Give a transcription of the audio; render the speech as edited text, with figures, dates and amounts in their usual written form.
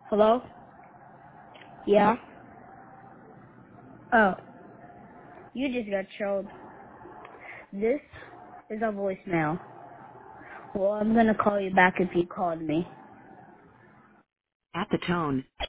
Hello? Yeah? Oh, you just got trolled. This is a voicemail. Well, I'm gonna call you back if you called me. At the tone,